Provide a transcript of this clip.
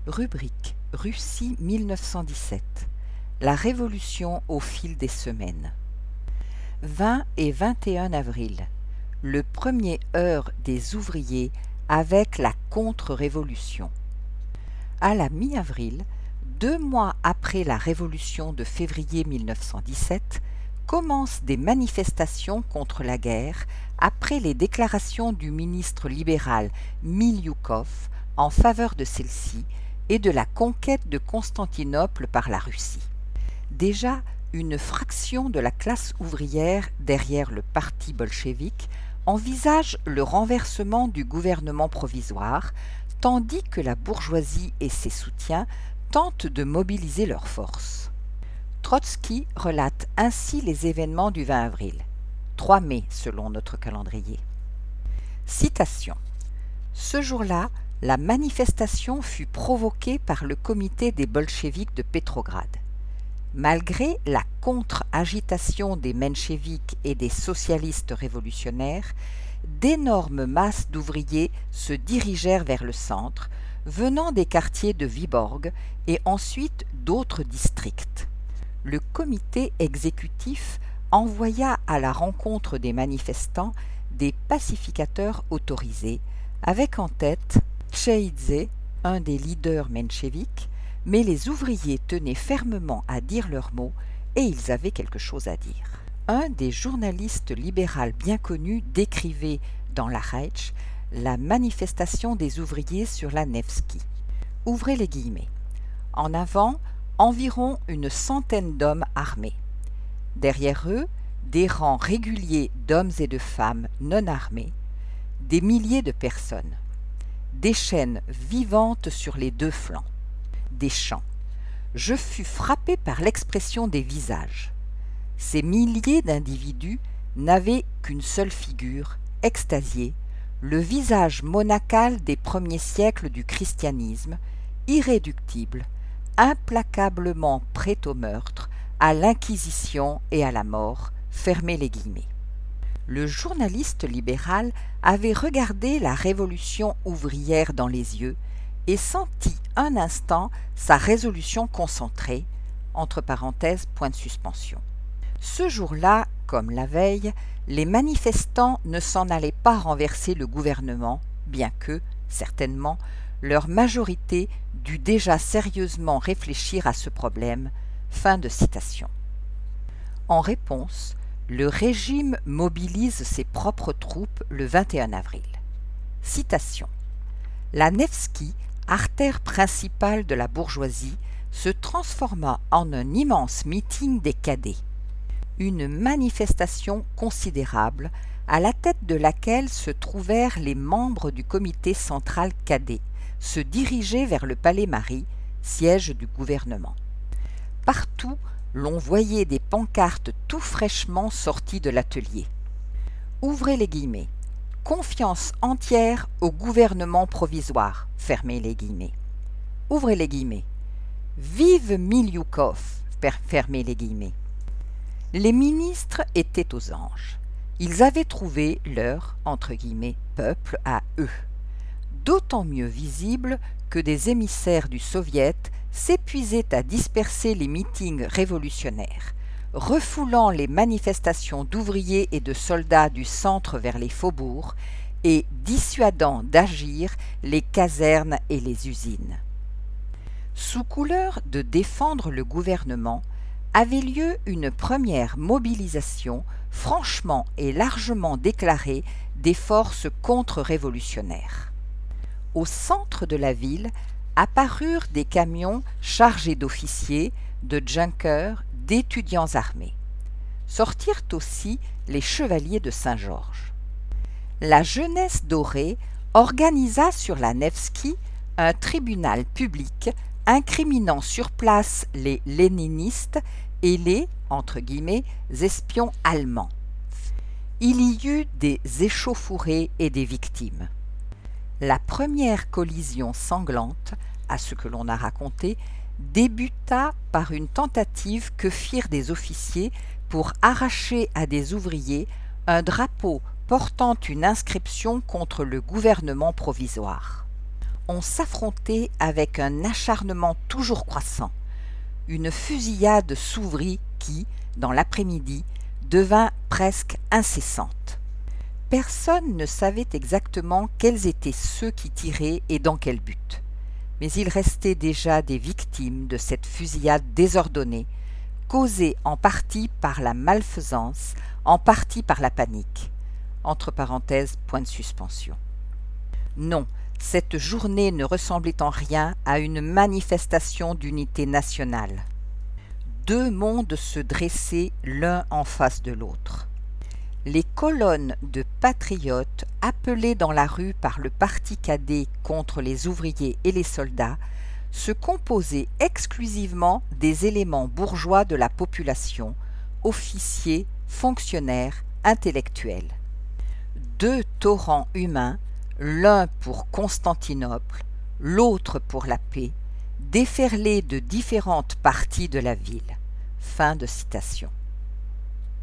Rubrique Russie 1917. La révolution au fil des semaines. 20 et 21 avril. Le premier heurt des ouvriers avec la contre-révolution. À la mi-avril, 2 mois après la révolution de février 1917, commencent des manifestations contre la guerre après les déclarations du ministre libéral Milioukov en faveur de celle-ci et de la conquête de Constantinople par la Russie. Déjà, une fraction de la classe ouvrière derrière le parti bolchevique envisage le renversement du gouvernement provisoire, tandis que la bourgeoisie et ses soutiens tentent de mobiliser leurs forces. Trotsky relate ainsi les événements du 20 avril, 3 mai selon notre calendrier. Citation. Ce jour-là, la manifestation fut provoquée par le comité des bolcheviks de Petrograd. Malgré la contre-agitation des mencheviks et des socialistes révolutionnaires, d'énormes masses d'ouvriers se dirigèrent vers le centre, venant des quartiers de Vyborg et ensuite d'autres districts. Le comité exécutif envoya à la rencontre des manifestants des pacificateurs autorisés, avec en tête Tcheidze, un des leaders mencheviks, mais les ouvriers tenaient fermement à dire leurs mots et ils avaient quelque chose à dire. Un des journalistes libéraux bien connus décrivait dans la Reich la manifestation des ouvriers sur la Nevski. Ouvrez les guillemets. En avant, environ une centaine d'hommes armés. Derrière eux, des rangs réguliers d'hommes et de femmes non armés, des milliers de personnes. Des chaînes vivantes sur les 2 flancs. Des chants. Je fus frappé par l'expression des visages. Ces milliers d'individus n'avaient qu'une seule figure, extasiée, le visage monacal des premiers siècles du christianisme, irréductible, implacablement prêt au meurtre, à l'inquisition et à la mort, fermez les guillemets. Le journaliste libéral avait regardé la révolution ouvrière dans les yeux et senti un instant sa résolution concentrée, entre parenthèses, point de suspension. Ce jour-là, comme la veille, les manifestants ne s'en allaient pas renverser le gouvernement, bien que, certainement, leur majorité dut déjà sérieusement réfléchir à ce problème. Fin de citation. En réponse, le régime mobilise ses propres troupes le 21 avril. Citation. La Nevski, artère principale de la bourgeoisie, se transforma en un immense meeting des cadets. Une manifestation considérable, à la tête de laquelle se trouvèrent les membres du comité central cadet, se dirigeait vers le Palais Marie, siège du gouvernement. Partout, l'on voyait des pancartes tout fraîchement sorties de l'atelier. Ouvrez les guillemets. Confiance entière au gouvernement provisoire. Fermez les guillemets. Ouvrez les guillemets. Vive Milioukov. Fermez les guillemets. Les ministres étaient aux anges. Ils avaient trouvé leur, entre guillemets, peuple à eux. D'autant mieux visible que des émissaires du Soviet s'épuisaient à disperser les meetings révolutionnaires, refoulant les manifestations d'ouvriers et de soldats du centre vers les faubourgs et dissuadant d'agir les casernes et les usines. Sous couleur de défendre le gouvernement, avait lieu une première mobilisation franchement et largement déclarée des forces contre-révolutionnaires. Au centre de la ville apparurent des camions chargés d'officiers, de junkers, d'étudiants armés. Sortirent aussi les chevaliers de Saint-Georges. La jeunesse dorée organisa sur la Nevski un tribunal public incriminant sur place les léninistes et les, entre guillemets, espions allemands. Il y eut des échauffourées et des victimes. La première collision sanglante, à ce que l'on a raconté, débuta par une tentative que firent des officiers pour arracher à des ouvriers un drapeau portant une inscription contre le gouvernement provisoire. on s'affrontait avec un acharnement toujours croissant. Une fusillade s'ouvrit qui, dans l'après-midi, devint presque incessante. Personne ne savait exactement quels étaient ceux qui tiraient et dans quel but. Mais il restait déjà des victimes de cette fusillade désordonnée, causée en partie par la malfaisance, en partie par la panique. Entre parenthèses, point de suspension. Non, cette journée ne ressemblait en rien à une manifestation d'unité nationale. Deux mondes se dressaient l'un en face de l'autre. Les colonnes de patriotes appelées dans la rue par le parti cadet contre les ouvriers et les soldats se composaient exclusivement des éléments bourgeois de la population, officiers, fonctionnaires, intellectuels. Deux torrents humains, l'un pour Constantinople, l'autre pour la paix, déferlés de différentes parties de la ville. Fin de citation.